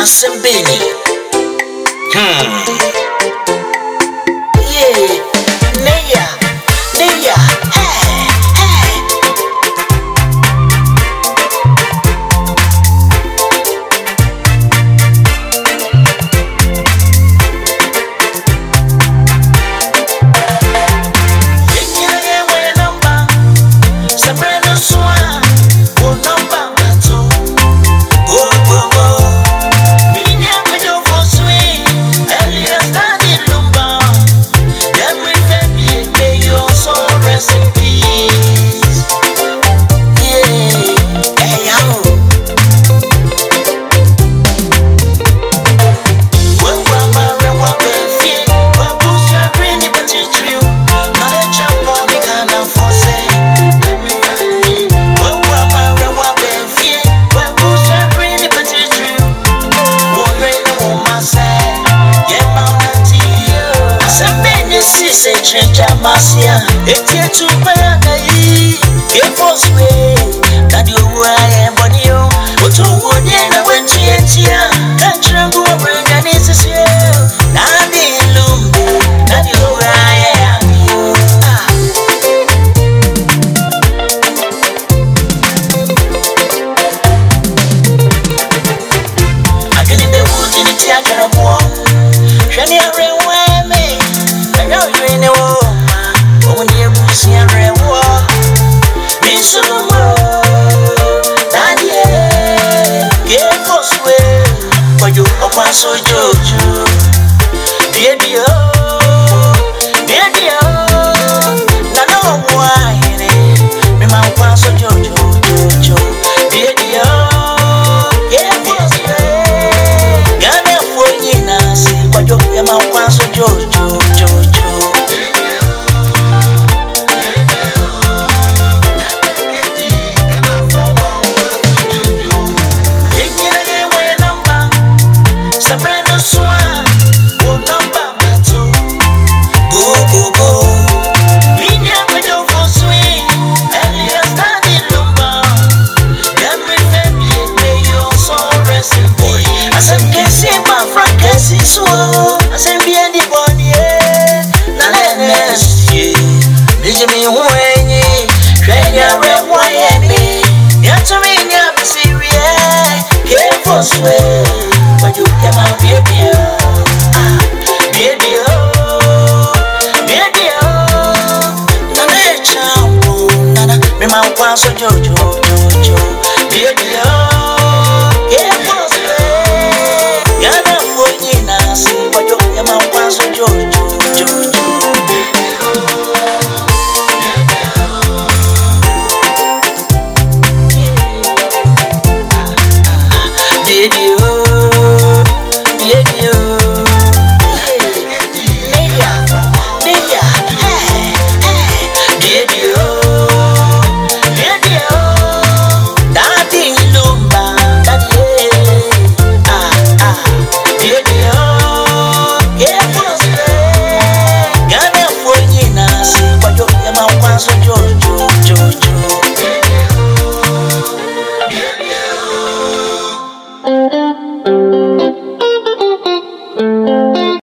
Simbini. Yeah, Naya, Naya, hey, hey. Masia, it's here to pay. Give us way. Can you wear Bonio? But to wood and I went to Etia. Can't you go bring an easy Nadi Lumbe, can you wear I can in the wood in the theater of war. Shani are me. I know you in the war. So Jojo, dear dear, dear dear, no why, me my one so Jojo, Jojo, dear dear, yeah, Ghana for Yina, see, but you're my one so Jojo, Jojo. So I send me anybody, Nalanes, Benjamin Wayne, Traya Red Wayne, Yatamina, Syria, careful sway, but you come out, baby, baby, baby, Nana, Nana, Mima, Jojo.